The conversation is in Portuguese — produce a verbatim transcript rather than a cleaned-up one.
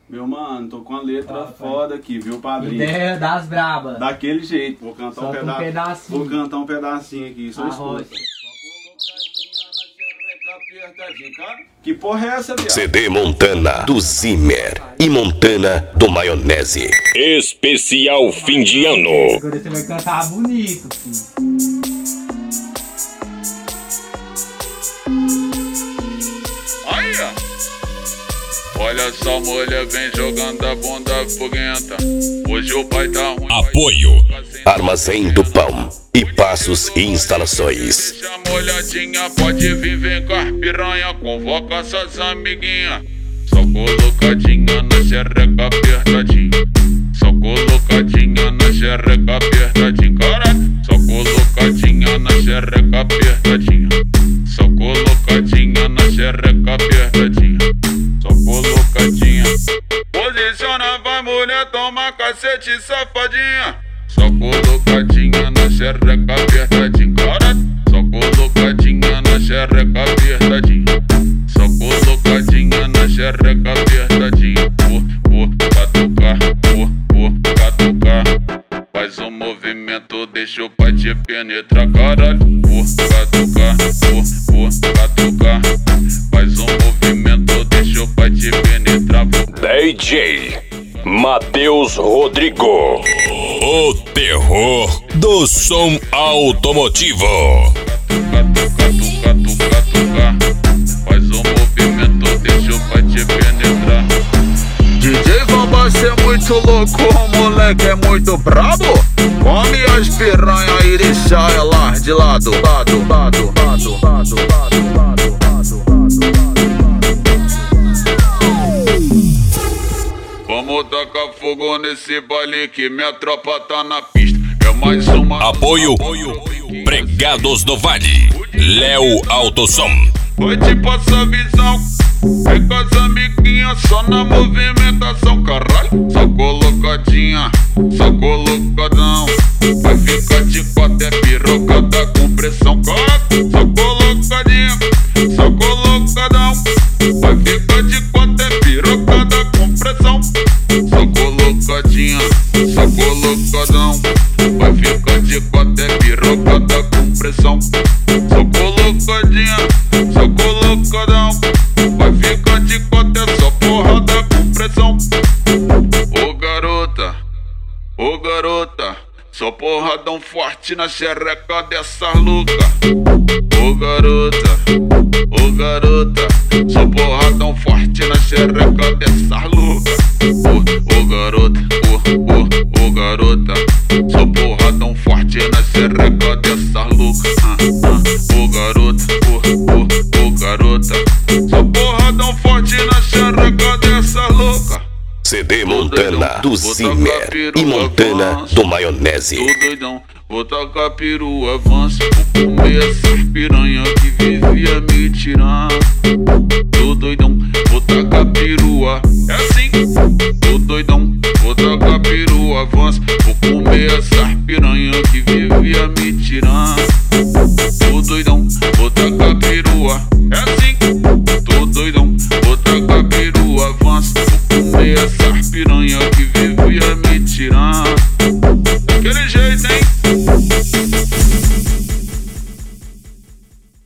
Meu mano, tô com a letra Fala, foda aqui, viu, padrinho? Ideia das brabas. Daquele jeito, vou cantar um, Solta um peda pedacinho. Vou cantar um pedacinho aqui, só Arroz. escuta. Que porra é essa, viado? C D Montana do Zimmer e Montana do Maionese. Especial fim de ano. Agora você vai cantar bonito, filho. Aí, ó. Olha só, mulher, vem jogando a bunda foguenta. Hoje o pai tá ruim. Apoio Armazém do Pão e Passos e Instalações. Deixa a molhadinha, pode vir, vem cá, piranha. Convoca essas amiguinhas. Só colocadinha na xereca apertadinha. Só colocadinha na xereca apertadinha. Caralho. Só colocadinha na xereca apertadinha. Só colocadinha na xereca apertadinha. Só colocadinha. Posiciona, vai mulher, toma cacete, safadinha. Só colocadinha na xereca apertadinha. Caralho. Só colocadinha na xereca apertadinha. Só colocadinha na xereca apertadinha. Por, por, catucar, por, por, catucar. Faz um movimento, deixa o pai te penetrar, caralho. Por, catucar, por, por, catucar. Faz um movimento, deixa o pai te penetrar. D J Matheus Rodrigo, o terror do som automotivo. Catucar, catucar, catucar. Faz um movimento, deixa o pai te penetrar. D J Vamba, cê é muito louco, o moleque é muito brabo. Come as piranha e deixa ela de lado, lado, lado, lado, lado, lado, lado, lado, lado. Vamos tacar fogo nesse baile que minha tropa tá na pista. É mais uma. Apoio Pregados do Vale, Léo Autosom. Vou te passar visão. É com as amiguinhas, só na movimentação, caralho. Só colocadinha, só colocadão. Vai ficar de quatro, é pirocada com pressão, caralho. Só colocadinha, só colocadão. Vai ficar de quatro, é pirocada com pressão. Só colocadinha, só colocadão. Vai ficar de quatro, é pirocada com pressão. Só colocadinha, só colocadão. Vai ficar de quatro, é só porrada com pressão. Ô garota, ô garota, só porradão forte na xereca dessas loucas. Ô garota, ô garota, só porradão forte na xereca dessas loucas. Ô, ô garota, ô, ô, ô garota, só porradão forte na xereca dessas loucas. Ah, ah. Ô garota, ô, ô, ô garota, só porradão forte na xereca dessas loucas. C D Montana do Zimmer e Montana do Maionese. Tô doidão, vou tacar peru avanço. Vou comer essas piranha que vivia me tirando.